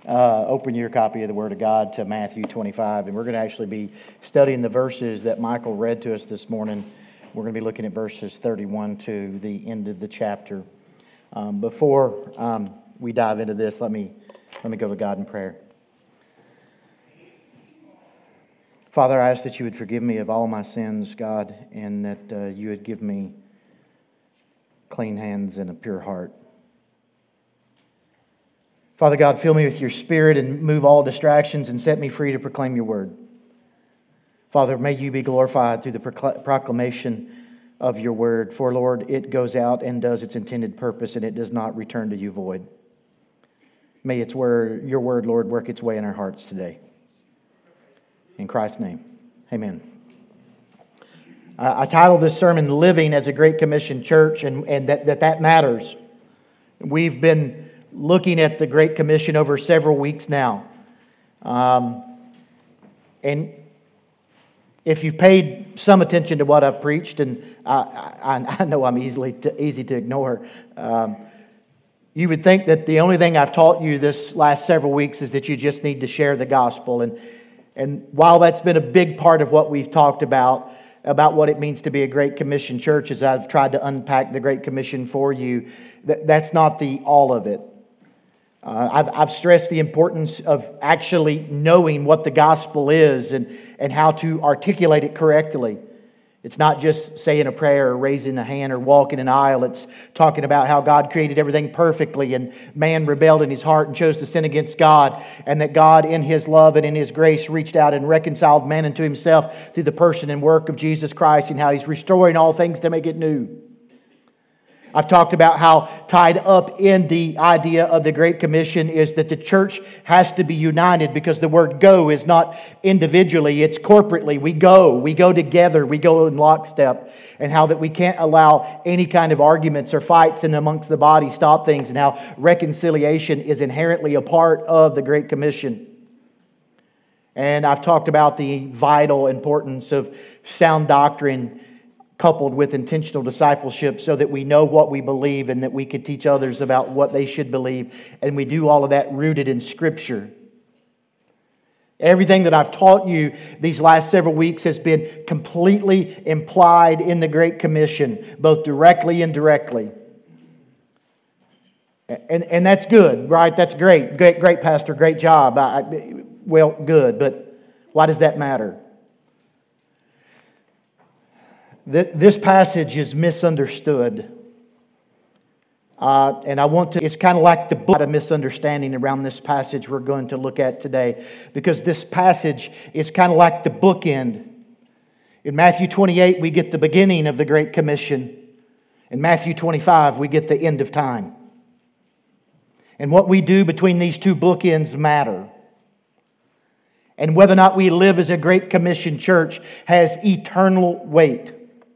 open your copy of the Word of God to Matthew 25, and we're going to actually be studying the verses that Michael read to us this morning. We're going to be looking at verses 31 to the end of the chapter. Before we dive into this, let me go to God in prayer. Father, I ask that you would forgive me of all my sins, God, and that you would give me clean hands and a pure heart. Father God, fill me with your Spirit and move all distractions and set me free to proclaim your word. Father, may you be glorified through the proclamation of your word. For, Lord, it goes out and does its intended purpose, and it does not return to you void. May your word, Lord, work its way in our hearts today. In Christ's name, amen. I titled this sermon, Living as a Great Commission Church, and that matters. We've been looking at the Great Commission over several weeks now. And if you've paid some attention to what I've preached, and I know I'm easy to ignore, you would think that the only thing I've taught you this last several weeks is that you just need to share the gospel. And while that's been a big part of what we've talked about what it means to be a Great Commission church, as I've tried to unpack the Great Commission for you, that's not the all of it. I've stressed the importance of actually knowing what the gospel is and how to articulate it correctly. It's not just saying a prayer or raising a hand or walking an aisle. It's talking about how God created everything perfectly and man rebelled in his heart and chose to sin against God, and that God in his love and in his grace reached out and reconciled man unto himself through the person and work of Jesus Christ, and how he's restoring all things to make it new. I've talked about how tied up in the idea of the Great Commission is that the church has to be united, because the word go is not individually, it's corporately. We go together, we go in lockstep, and how that we can't allow any kind of arguments or fights in amongst the body stop things, and how reconciliation is inherently a part of the Great Commission. And I've talked about the vital importance of sound doctrine coupled with intentional discipleship, so that we know what we believe and that we can teach others about what they should believe. And we do all of that rooted in Scripture. Everything that I've taught you these last several weeks has been completely implied in the Great Commission, both directly and indirectly. And that's good, right? That's great. Great, Pastor. Great job. Well, good. But why does that matter? This passage is misunderstood. And it's kind of like the book of misunderstanding around this passage we're going to look at today. Because this passage is kind of like the bookend. In Matthew 28, we get the beginning of the Great Commission. In Matthew 25, we get the end of time. And what we do between these two bookends matter. And whether or not we live as a Great Commission church has eternal weight.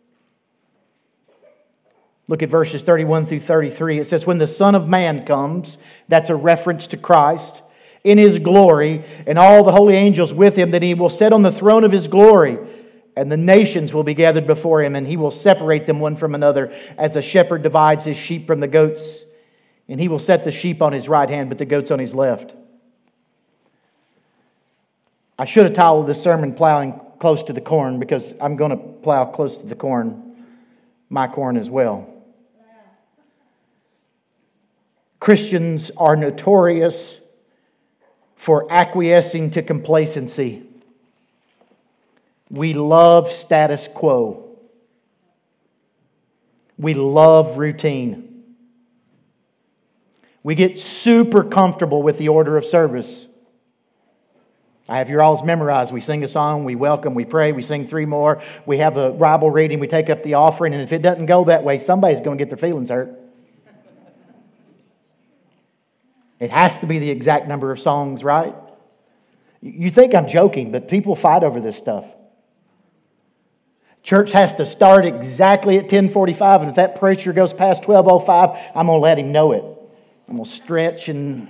Look at verses 31 through 33. It says, when the Son of Man comes, that's a reference to Christ, in his glory, and all the holy angels with him, then he will sit on the throne of his glory, and the nations will be gathered before him, and he will separate them one from another, as a shepherd divides his sheep from the goats. And he will set the sheep on his right hand, but the goats on his left. I should have titled this sermon, Plowing Close to the Corn, because I'm going to plow close to the corn, my corn as well. Christians are notorious for acquiescing to complacency. We love status quo. We love routine. We get super comfortable with the order of service. I have your alls memorized. We sing a song, we welcome, we pray, we sing 3 more. We have a Bible reading, we take up the offering, and if it doesn't go that way, somebody's going to get their feelings hurt. It has to be the exact number of songs, right? You think I'm joking, but people fight over this stuff. Church has to start exactly at 10:45, and if that preacher goes past 12:05, I'm going to let him know it. I'm going to stretch, and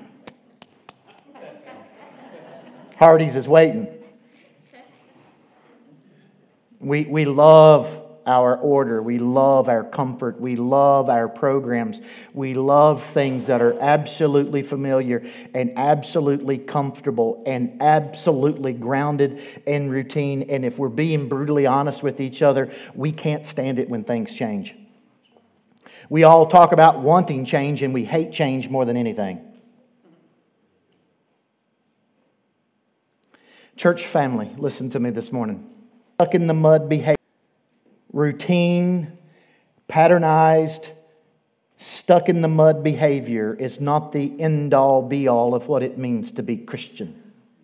Hardee's is waiting. We love our order. We love our comfort. We love our programs. We love things that are absolutely familiar and absolutely comfortable and absolutely grounded in routine. And if we're being brutally honest with each other, we can't stand it when things change. We all talk about wanting change, and we hate change more than anything. Church family, listen to me this morning. Stuck in the mud behavior, routine, patternized, stuck in the mud behavior is not the end-all, be-all of what it means to be Christian.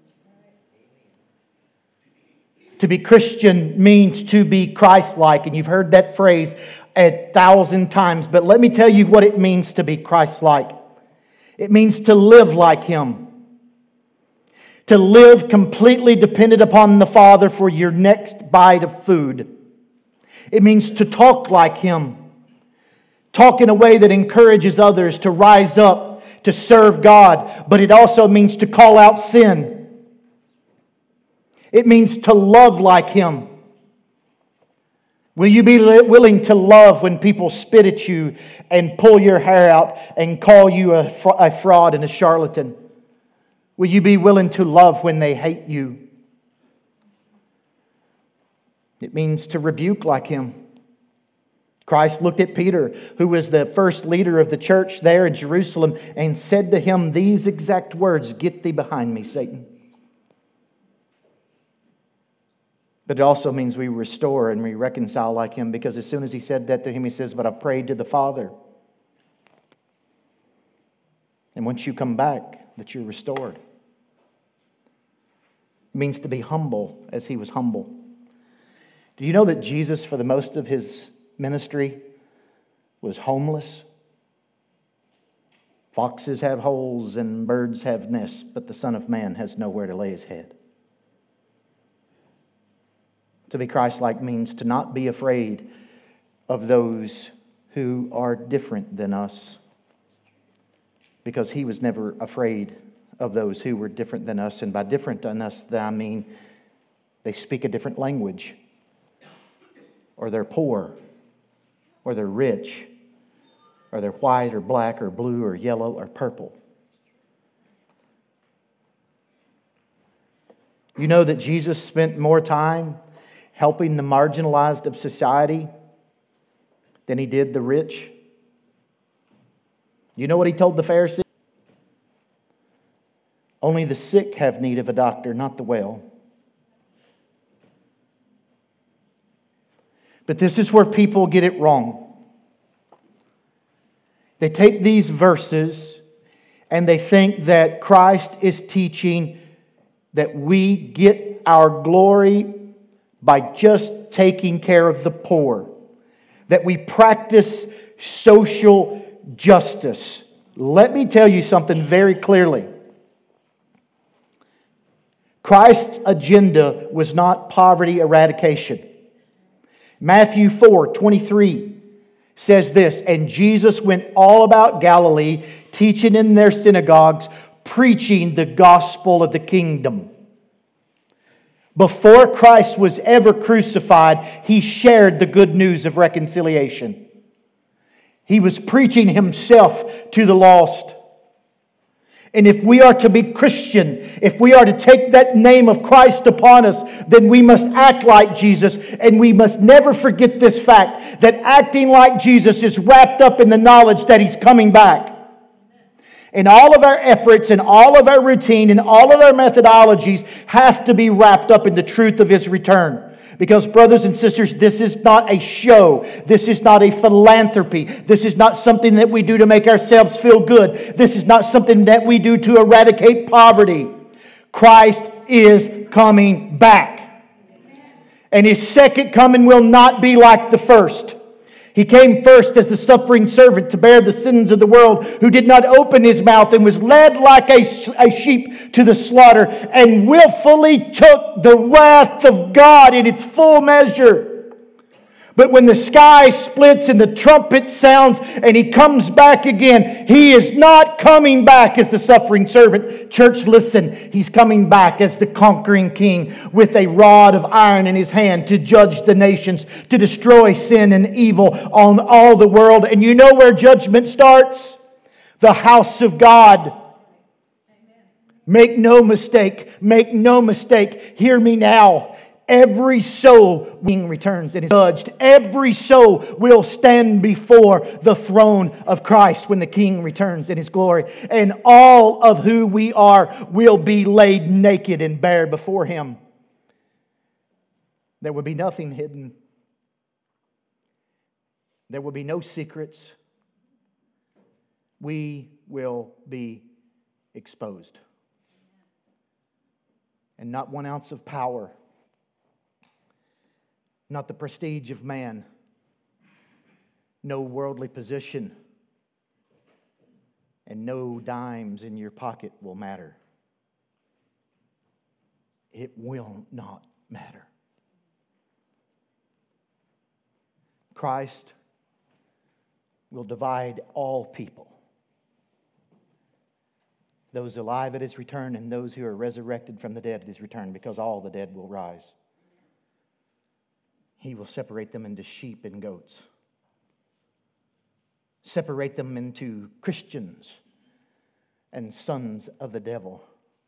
To be Christian means to be Christ-like, and you've heard that phrase 1,000 times, but let me tell you what it means to be Christ-like. It means to live like Him. To live completely dependent upon the Father for your next bite of food. It means to talk like Him. Talk in a way that encourages others to rise up, to serve God. But it also means to call out sin. It means to love like Him. Will you be willing to love when people spit at you and pull your hair out and call you a fraud and a charlatan? Will you be willing to love when they hate you? It means to rebuke like Him. Christ looked at Peter, who was the first leader of the church there in Jerusalem, and said to him these exact words, "Get thee behind me, Satan." But it also means we restore and we reconcile like Him, because as soon as He said that to him, He says, "But I prayed to the Father." And once you come back, that you're restored. It means to be humble as He was humble. Do you know that Jesus, for the most of His ministry, was homeless? Foxes have holes and birds have nests, but the Son of Man has nowhere to lay His head. To be Christ-like means to not be afraid of those who are different than us, because He was never afraid of those who were different than us. And by different than us, I mean they speak a different language, or they're poor, or they're rich, or they're white or black or blue or yellow or purple. You know that Jesus spent more time helping the marginalized of society than He did the rich? You know what He told the Pharisees? Only the sick have need of a doctor, not the well. But this is where people get it wrong. They take these verses and they think that Christ is teaching that we get our glory by just taking care of the poor, that we practice social justice. Let me tell you something very clearly. Christ's agenda was not poverty eradication. Matthew 4:23 says this, "And Jesus went all about Galilee, teaching in their synagogues, preaching the gospel of the kingdom." Before Christ was ever crucified, He shared the good news of reconciliation. He was preaching Himself to the lost. And if we are to be Christian, if we are to take that name of Christ upon us, then we must act like Jesus. And we must never forget this fact, that acting like Jesus is wrapped up in the knowledge that He's coming back. And all of our efforts and all of our routine and all of our methodologies have to be wrapped up in the truth of His return. Because, brothers and sisters, this is not a show. This is not a philanthropy. This is not something that we do to make ourselves feel good. This is not something that we do to eradicate poverty. Christ is coming back. And His second coming will not be like the first. He came first as the suffering servant to bear the sins of the world, who did not open His mouth and was led like a sheep to the slaughter, and willfully took the wrath of God in its full measure. But when the sky splits and the trumpet sounds and He comes back again, He is not coming back as the suffering servant. Church, listen. He's coming back as the conquering King with a rod of iron in His hand to judge the nations, to destroy sin and evil on all the world. And you know where judgment starts? The house of God. Make no mistake. Make no mistake. Hear me now. Every soul being returns and is judged. Every soul will stand before the throne of Christ when the King returns in His glory. And all of who we are will be laid naked and bare before Him. There will be nothing hidden. There will be no secrets. We will be exposed. And not 1 ounce of power, not the prestige of man, no worldly position, and no dimes in your pocket will matter. It will not matter. Christ will divide all people, those alive at His return and those who are resurrected from the dead at His return, because all the dead will rise. He will separate them into sheep and goats. Separate them into Christians and sons of the devil.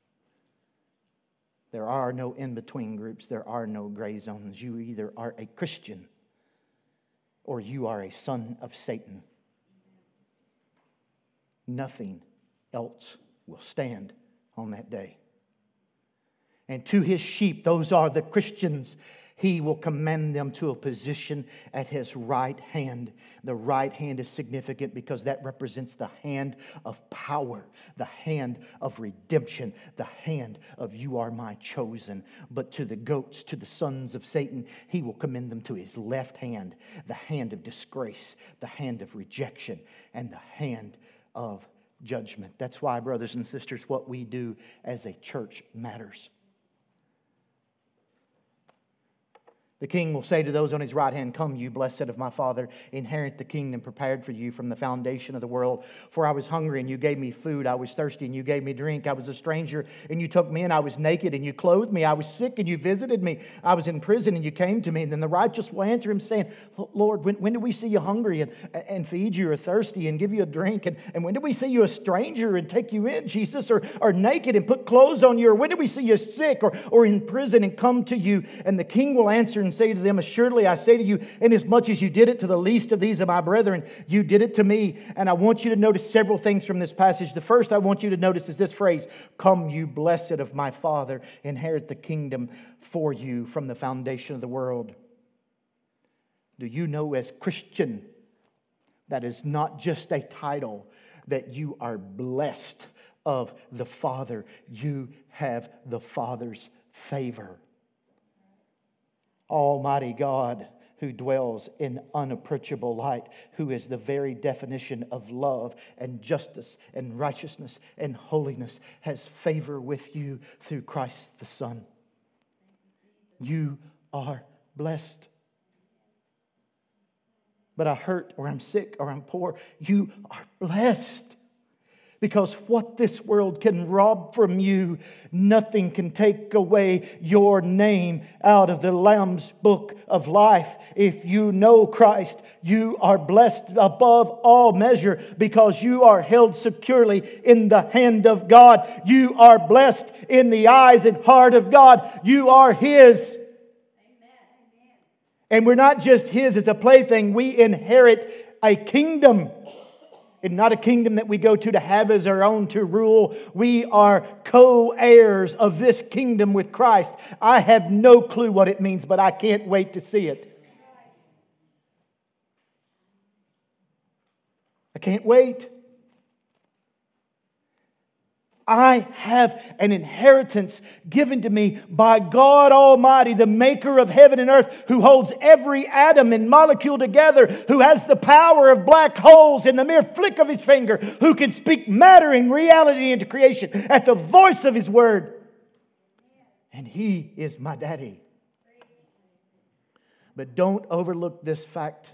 There are no in-between groups. There are no gray zones. You either are a Christian or you are a son of Satan. Nothing else will stand on that day. And to His sheep, those are the Christians, He will commend them to a position at His right hand. The right hand is significant because that represents the hand of power, the hand of redemption, the hand of you are my chosen. But to the goats, to the sons of Satan, He will commend them to His left hand, the hand of disgrace, the hand of rejection, and the hand of judgment. That's why, brothers and sisters, what we do as a church matters. The King will say to those on His right hand, "Come, you blessed of my Father, inherit the kingdom prepared for you from the foundation of the world. For I was hungry, and you gave me food. I was thirsty, and you gave me drink. I was a stranger, and you took me in. I was naked, and you clothed me. I was sick, and you visited me. I was in prison, and you came to me." And then the righteous will answer Him, saying, "Lord, when did we see you hungry and feed you, or thirsty and give you a drink? And when did we see you a stranger and take you in, Jesus, or naked and put clothes on you? Or when did we see you sick or in prison and come to you?" And the King will answer and say to them, "Assuredly I say to you, inasmuch as you did it to the least of these of my brethren, you did it to me." And I want you to notice several things from this passage. The first I want you to notice is this phrase, "Come, you blessed of my Father, inherit the kingdom for you from the foundation of the world." Do you know, as Christian, that is not just a title, that you are blessed of the Father. You have the Father's favor. Almighty God, who dwells in unapproachable light, who is the very definition of love and justice and righteousness and holiness, has favor with you through Christ the Son. You are blessed. But I hurt, or I'm sick, or I'm poor. You are blessed. Because what this world can rob from you, nothing can take away your name out of the Lamb's book of life. If you know Christ, you are blessed above all measure because you are held securely in the hand of God. You are blessed in the eyes and heart of God. You are His. And we're not just His as a plaything. We inherit a kingdom. And not a kingdom that we go to have as our own to rule. We are co-heirs of this kingdom with Christ. I have no clue what it means, but I can't wait to see it. I can't wait. I have an inheritance given to me by God Almighty, the maker of heaven and earth, who holds every atom and molecule together, who has the power of black holes in the mere flick of His finger, who can speak matter and reality into creation at the voice of His word. And He is my daddy. But don't overlook this fact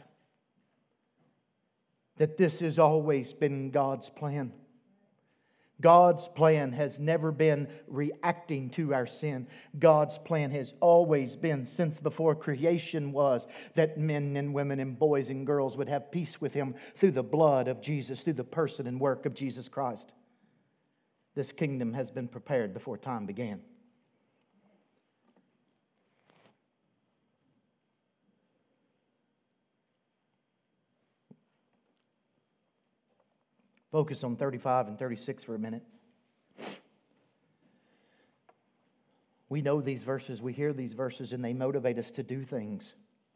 that this has always been God's plan. God's plan has never been reacting to our sin. God's plan has always been, since before creation was, that men and women and boys and girls would have peace with Him through the blood of Jesus, through the person and work of Jesus Christ. This kingdom has been prepared before time began. Focus on 35 and 36 for a minute. We know these verses, we hear these verses, and they motivate us to do things.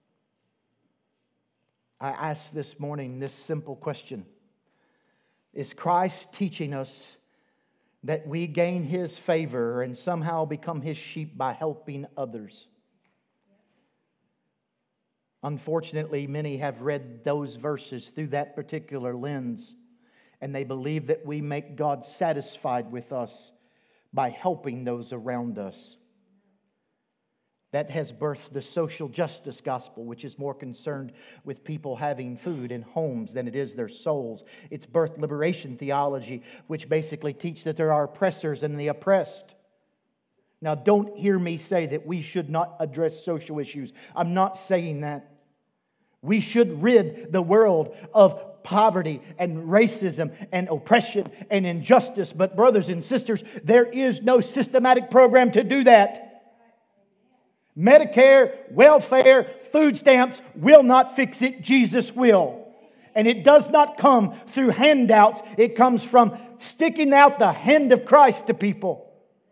I asked this morning this simple question: is Christ teaching us that we gain His favor and somehow become His sheep by helping others? Unfortunately, many have read those verses through that particular lens, and they believe that we make God satisfied with us by helping those around us. That has birthed the social justice gospel, which is more concerned with people having food and homes than it is their souls. It's birthed liberation theology, which basically teach that there are oppressors and the oppressed. Now, don't hear me say that we should not address social issues. I'm not saying that. We should rid the world of poverty and racism and oppression and injustice. But brothers and sisters, there is no systematic program to do that. Medicare, welfare, food stamps will not fix it. Jesus will. And it does not come through handouts. It comes from sticking out the hand of Christ to people.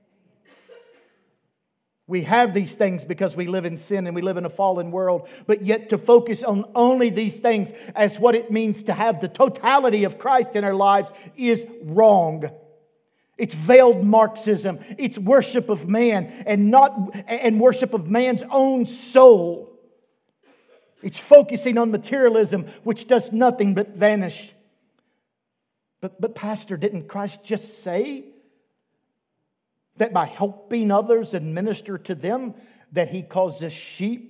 We have these things because we live in sin and we live in a fallen world. But yet to focus on only these things as what it means to have the totality of Christ in our lives is wrong. It's veiled Marxism. It's worship of man and worship of man's own soul. It's focusing on materialism, which does nothing but vanish. But Pastor, didn't Christ just say that by helping others and minister to them, that He calls us sheep?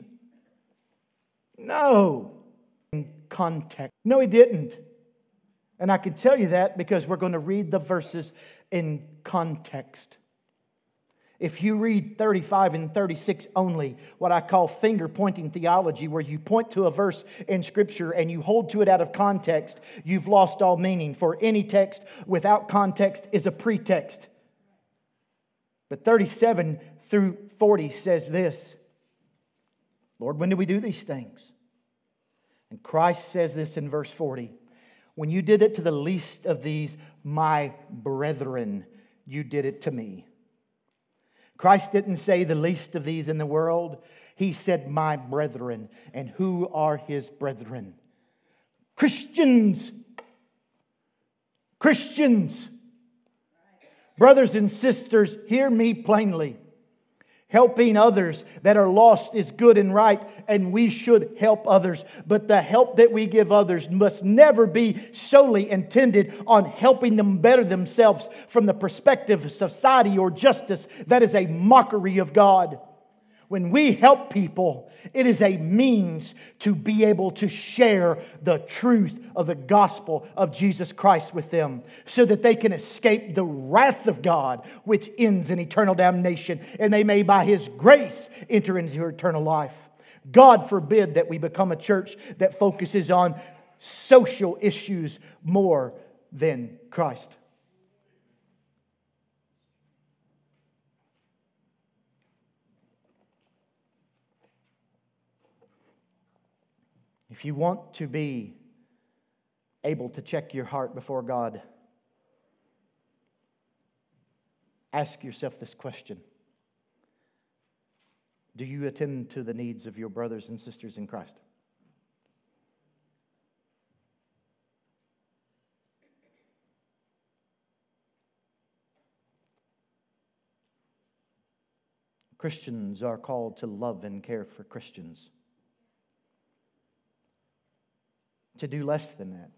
No. In context. No, He didn't. And I can tell you that because we're going to read the verses in context. If you read 35 and 36 only, what I call finger-pointing theology, where you point to a verse in Scripture and you hold to it out of context, you've lost all meaning. For any text without context is a pretext. But 37 through 40 says this: Lord, when did we do these things? And Christ says this in verse 40: when you did it to the least of these, my brethren, you did it to me. Christ didn't say the least of these in the world. He said, my brethren. And who are His brethren? Christians. Christians. Brothers and sisters, hear me plainly. Helping others that are lost is good and right, and we should help others. But the help that we give others must never be solely intended on helping them better themselves from the perspective of society or justice. That is a mockery of God. When we help people, it is a means to be able to share the truth of the gospel of Jesus Christ with them, so that they can escape the wrath of God, which ends in eternal damnation, and they may by His grace enter into eternal life. God forbid that we become a church that focuses on social issues more than Christ. If you want to be able to check your heart before God, ask yourself this question: do you attend to the needs of your brothers and sisters in Christ? Christians are called to love and care for Christians. To do less than that.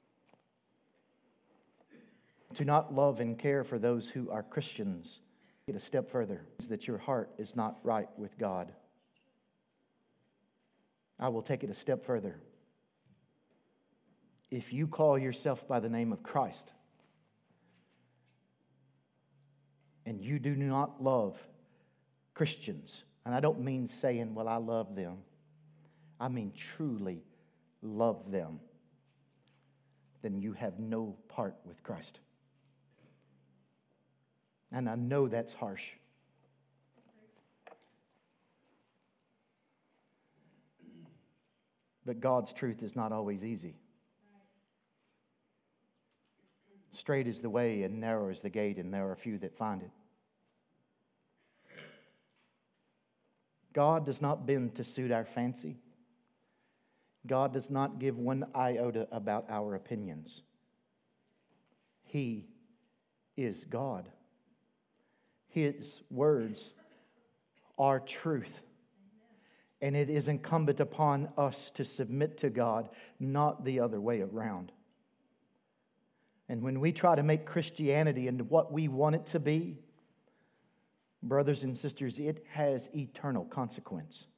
To not love and care for those who are Christians. Get a step further. Is that your heart is not right with God. I will take it a step further. If you call yourself by the name of Christ and you do not love Christians, and I don't mean saying, well, I love them. I mean truly love them. Then you have no part with Christ. And I know that's harsh. But God's truth is not always easy. Straight is the way and narrow is the gate, and there are few that find it. God does not bend to suit our fancy. God does not give one iota about our opinions. He is God. His words are truth. And it is incumbent upon us to submit to God, not the other way around. And when we try to make Christianity into what we want it to be, brothers and sisters, it has eternal consequence.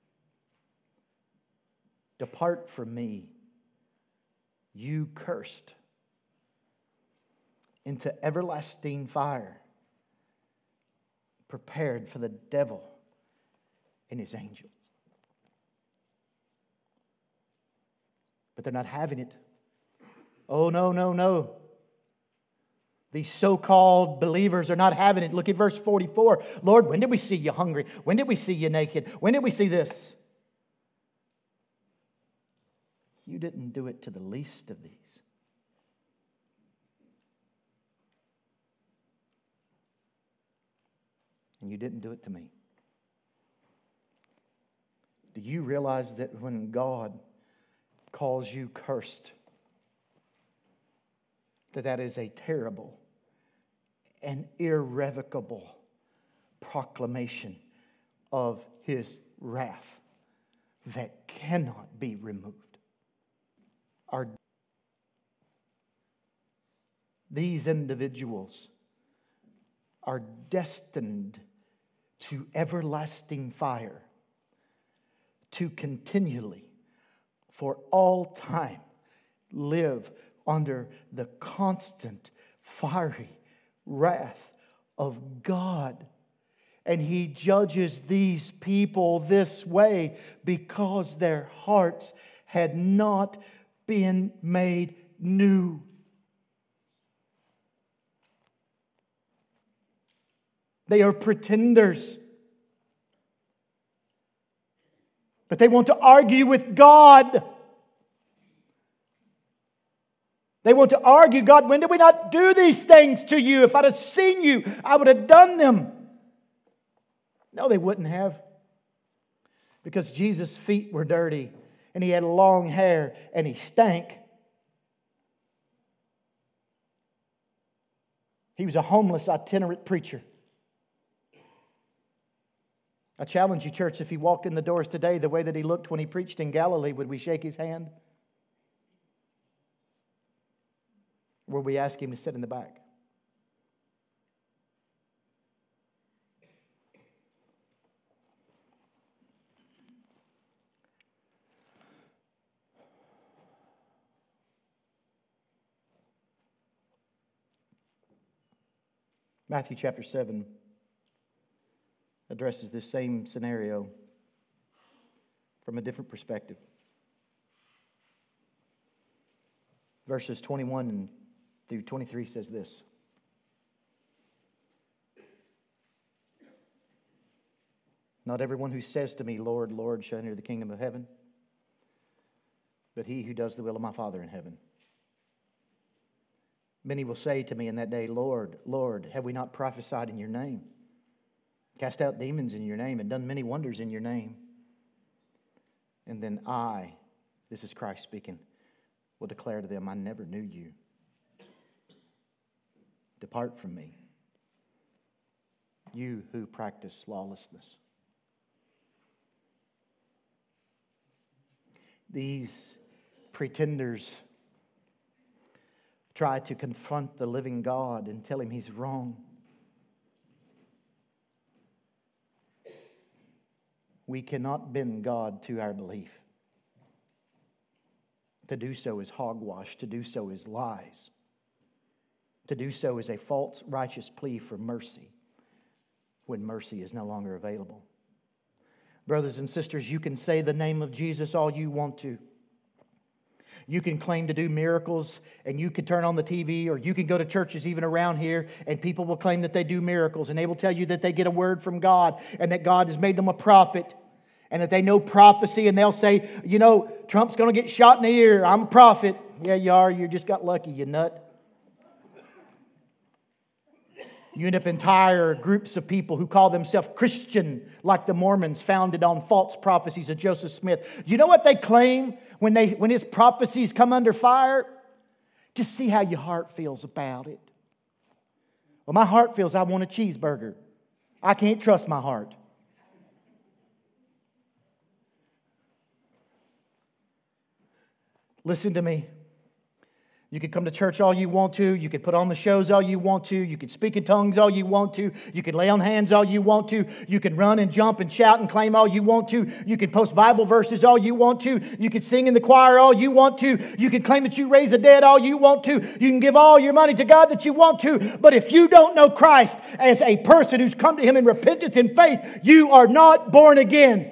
Depart from me, you cursed, into everlasting fire, prepared for the devil and his angels. But they're not having it. Oh, no, no, no. These so-called believers are not having it. Look at verse 44. Lord, when did we see you hungry? When did we see you naked? When did we see this? You didn't do it to the least of these. And you didn't do it to me. Do you realize that when God calls you cursed, that is a terrible and irrevocable proclamation of His wrath that cannot be removed? These individuals are destined to everlasting fire, to continually, for all time, live under the constant, fiery wrath of God. And He judges these people this way because their hearts had not been made new. They are pretenders. But they want to argue with God. They want to argue, God, when did we not do these things to you? If I'd have seen you, I would have done them. No, they wouldn't have. Because Jesus' feet were dirty, and He had long hair, and He stank. He was a homeless, itinerant preacher. I challenge you, church, if He walked in the doors today the way that He looked when He preached in Galilee, would we shake His hand? Or would we ask Him to sit in the back? Matthew chapter 7 addresses this same scenario from a different perspective. Verses 21 through 23 says this. Not everyone who says to me, Lord, Lord, shall enter the kingdom of heaven, but he who does the will of my Father in heaven. Many will say to me in that day, Lord, Lord, have we not prophesied in your name? Cast out demons in your name and done many wonders in your name. And then I, this is Christ speaking, will declare to them, I never knew you. Depart from me, you who practice lawlessness. These pretenders try to confront the living God and tell Him He's wrong. We cannot bend God to our belief. To do so is hogwash. To do so is lies. To do so is a false righteous plea for mercy when mercy is no longer available. Brothers and sisters, you can say the name of Jesus all you want to. You can claim to do miracles, and you can turn on the TV, or you can go to churches even around here, and people will claim that they do miracles, and they will tell you that they get a word from God, and that God has made them a prophet, and that they know prophecy, and they'll say, you know, Trump's going to get shot in the ear. I'm a prophet. Yeah, you are. You just got lucky, you nut. You end up entire groups of people who call themselves Christian, like the Mormons, founded on false prophecies of Joseph Smith. You know what they claim when his prophecies come under fire? Just see how your heart feels about it. Well, my heart feels I want a cheeseburger. I can't trust my heart. Listen to me. You could come to church all you want to. You could put on the shows all you want to. You could speak in tongues all you want to. You could lay on hands all you want to. You can run and jump and shout and claim all you want to. You can post Bible verses all you want to. You can sing in the choir all you want to. You can claim that you raise the dead all you want to. You can give all your money to God that you want to. But if you don't know Christ as a person who's come to Him in repentance and faith, you are not born again.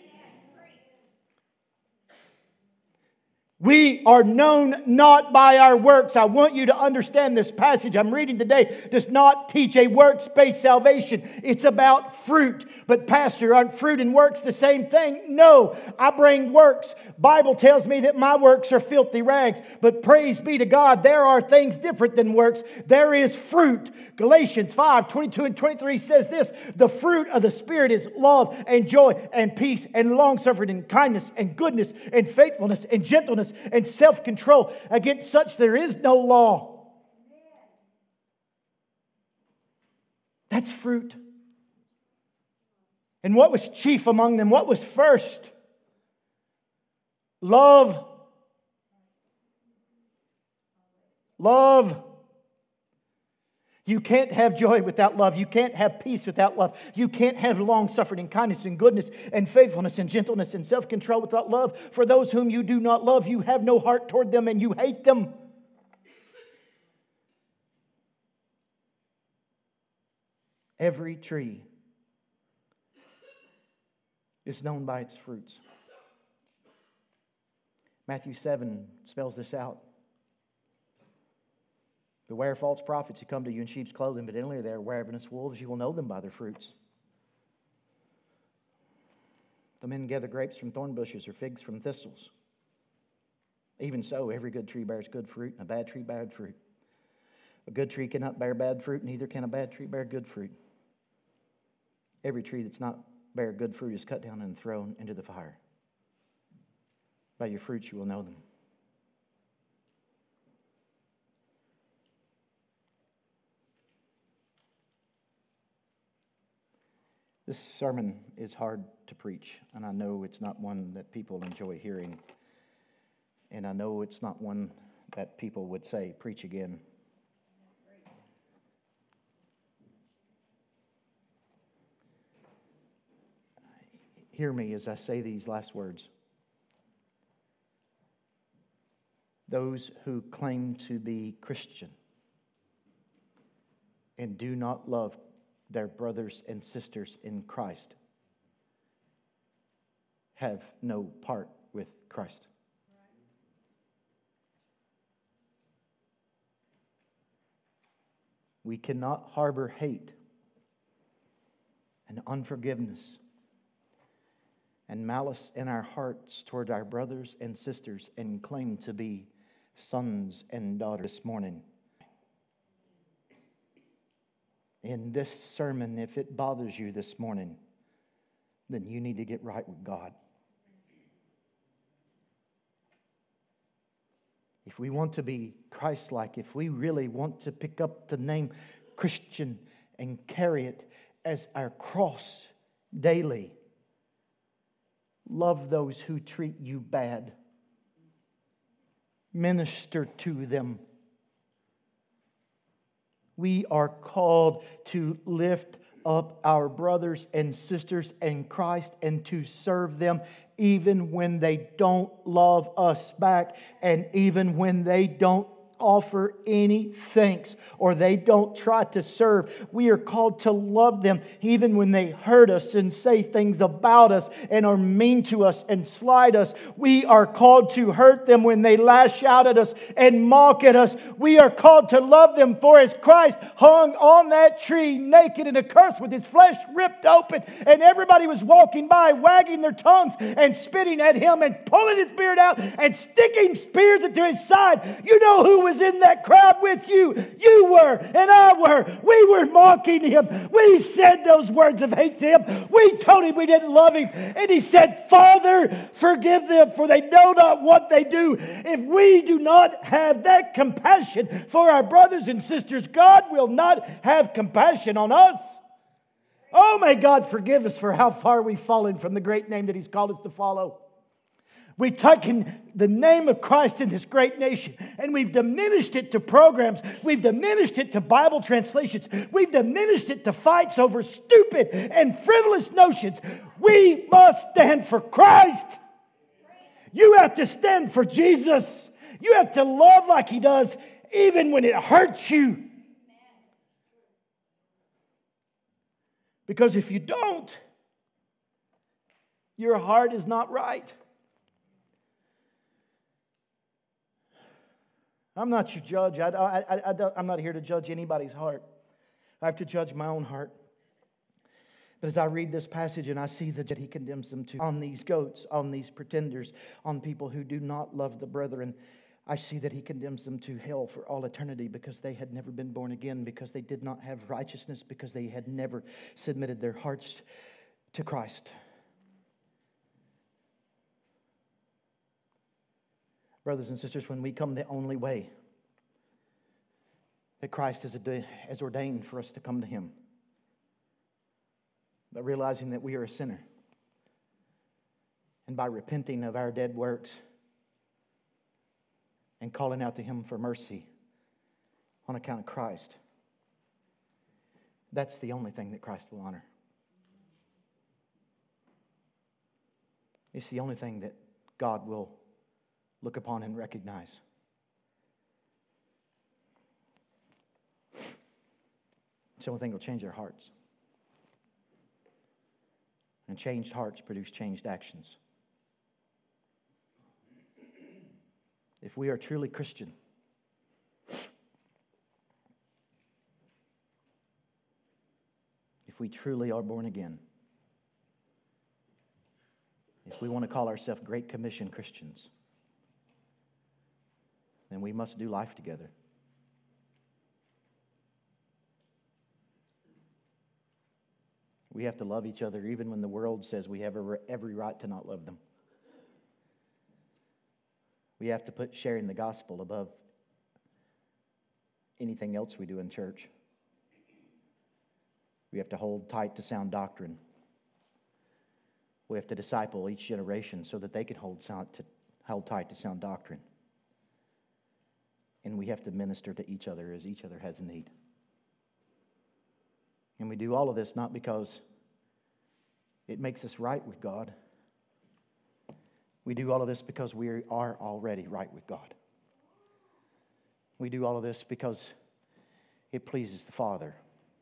We are known not by our works. I want you to understand this passage I'm reading today does not teach a works-based salvation. It's about fruit. But Pastor, aren't fruit and works the same thing? No, I bring works. Bible tells me that my works are filthy rags. But praise be to God, there are things different than works. There is fruit. Galatians 5:22 and 23 says this: the fruit of the Spirit is love and joy and peace and long-suffering and kindness and goodness and faithfulness and gentleness and self-control. Against such there is no law. That's fruit. And what was chief among them? What was first? Love. Love. You can't have joy without love. You can't have peace without love. You can't have long-suffering and kindness and goodness and faithfulness and gentleness and self-control without love. For those whom you do not love, you have no heart toward them and you hate them. Every tree is known by its fruits. Matthew 7 spells this out. Beware false prophets who come to you in sheep's clothing, but inwardly they are ravenous wolves. You will know them by their fruits. The men gather grapes from thorn bushes or figs from thistles. Even so, every good tree bears good fruit, and a bad tree bad fruit. A good tree cannot bear bad fruit, neither can a bad tree bear good fruit. Every tree that's not bear good fruit is cut down and thrown into the fire. By your fruits you will know them. This sermon is hard to preach, and I know it's not one that people enjoy hearing. And I know it's not one that people would say, preach again. Hear me as I say these last words. Those who claim to be Christian and do not love their brothers and sisters in Christ have no part with Christ. We cannot harbor hate and unforgiveness and malice in our hearts toward our brothers and sisters and claim to be sons and daughters this morning. In this sermon, if it bothers you this morning, then you need to get right with God. If we want to be Christ-like, if we really want to pick up the name Christian and carry it as our cross daily, love those who treat you bad. Minister to them. We are called to lift up our brothers and sisters in Christ and to serve them even when they don't love us back and even when they don't offer any thanks or they don't try to serve. We are called to love them even when they hurt us and say things about us and are mean to us and slight us. We are called to hurt them when they lash out at us and mock at us. We are called to love them, for as Christ hung on that tree naked and accursed with his flesh ripped open, and everybody was walking by wagging their tongues and spitting at him and pulling his beard out and sticking spears into his side. You know who was in that crowd with you? You were and I were. We were mocking him. We said those words of hate to him. We told him we didn't love him. And he said, Father, forgive them, for they know not what they do. If we do not have that compassion for our brothers and sisters, God will not have compassion on us. Oh, may God forgive us for how far we've fallen from the great name that he's called us to follow. We've taken the name of Christ in this great nation and we've diminished it to programs. We've diminished it to Bible translations. We've diminished it to fights over stupid and frivolous notions. We must stand for Christ. You have to stand for Jesus. You have to love like he does, even when it hurts you. Because if you don't, your heart is not right. I'm not your judge. I'm not here to judge anybody's heart. I have to judge my own heart. But as I read this passage and I see that he condemns them to on these goats, on these pretenders, on people who do not love the brethren, I see that he condemns them to hell for all eternity because they had never been born again, because they did not have righteousness, because they had never submitted their hearts to Christ. Brothers and sisters, when we come the only way that Christ has ordained for us to come to him, by realizing that we are a sinner, and by repenting of our dead works and calling out to him for mercy on account of Christ, that's the only thing that Christ will honor. It's the only thing that God will look upon and recognize. It's the only thing that will change our hearts. And changed hearts produce changed actions. If we are truly Christian, if we truly are born again, if we want to call ourselves Great Commission Christians, then we must do life together. We have to love each other even when the world says we have every right to not love them. We have to put sharing the gospel above anything else we do in church. We have to hold tight to sound doctrine. We have to disciple each generation so that they can hold tight to sound doctrine. And we have to minister to each other as each other has a need. And we do all of this not because it makes us right with God. We do all of this because we are already right with God. We do all of this because it pleases the Father.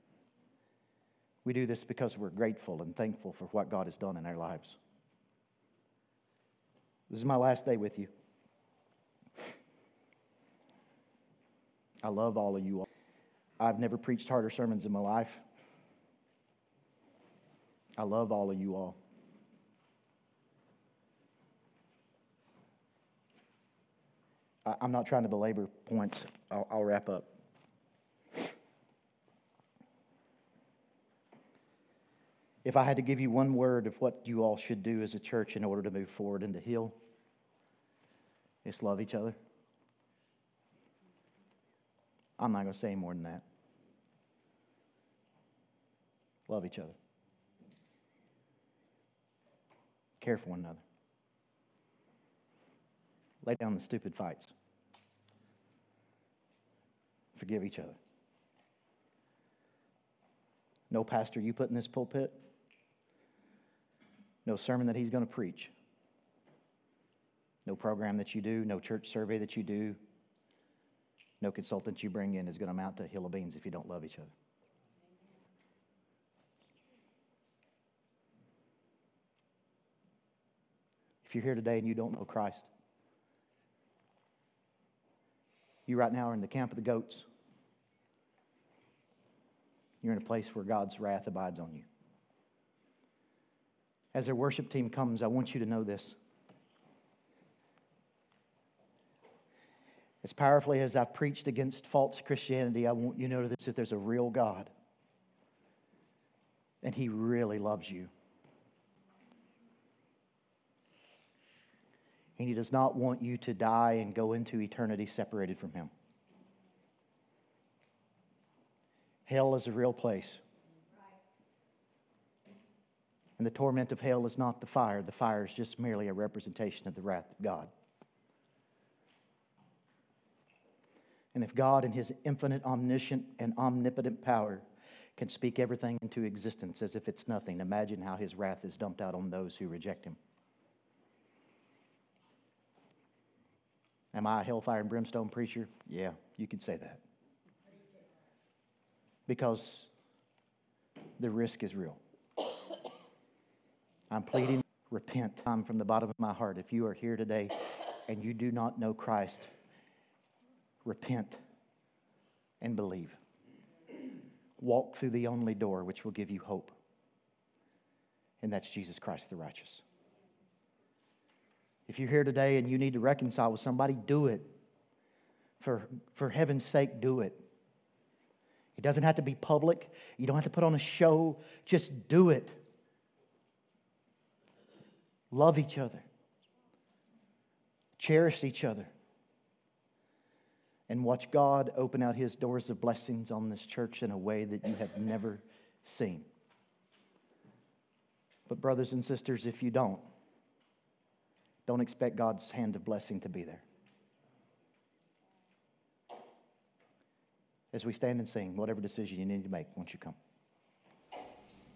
We do this because we're grateful and thankful for what God has done in our lives. This is my last day with you. I love all of you all. I've never preached harder sermons in my life. I love all of you all. I'm not trying to belabor points. I'll wrap up. If I had to give you one word of what you all should do as a church in order to move forward into Hill, it's love each other. I'm not going to say any more than that. Love each other. Care for one another. Lay down the stupid fights. Forgive each other. no pastor you put in this pulpit, no sermon that he's going to preach, no program that you do, no church survey that you do, no consultant you bring in is going to amount to a hill of beans if you don't love each other. If you're here today and you don't know Christ, you right now are in the camp of the goats. You're in a place where God's wrath abides on you. As our worship team comes, I want you to know this. As powerfully as I've preached against false Christianity, I want you to know this, that there's a real God. And He really loves you. And He does not want you to die and go into eternity separated from Him. Hell is a real place. And the torment of hell is not the fire. The fire is just merely a representation of the wrath of God. And if God in His infinite, omniscient, and omnipotent power can speak everything into existence as if it's nothing, imagine how His wrath is dumped out on those who reject Him. Am I a hellfire and brimstone preacher? Yeah, you could say that. Because the risk is real. I'm pleading, repent. I'm from the bottom of my heart. If you are here today and you do not know Christ, repent and believe. Walk through the only door which will give you hope. And that's Jesus Christ the righteous. If you're here today and you need to reconcile with somebody, do it. For heaven's sake, do it. It doesn't have to be public. You don't have to put on a show. Just do it. Love each other. Cherish each other. And watch God open out His doors of blessings on this church in a way that you have never seen. But brothers and sisters, if you don't expect God's hand of blessing to be there. As we stand and sing, whatever decision you need to make, won't you come?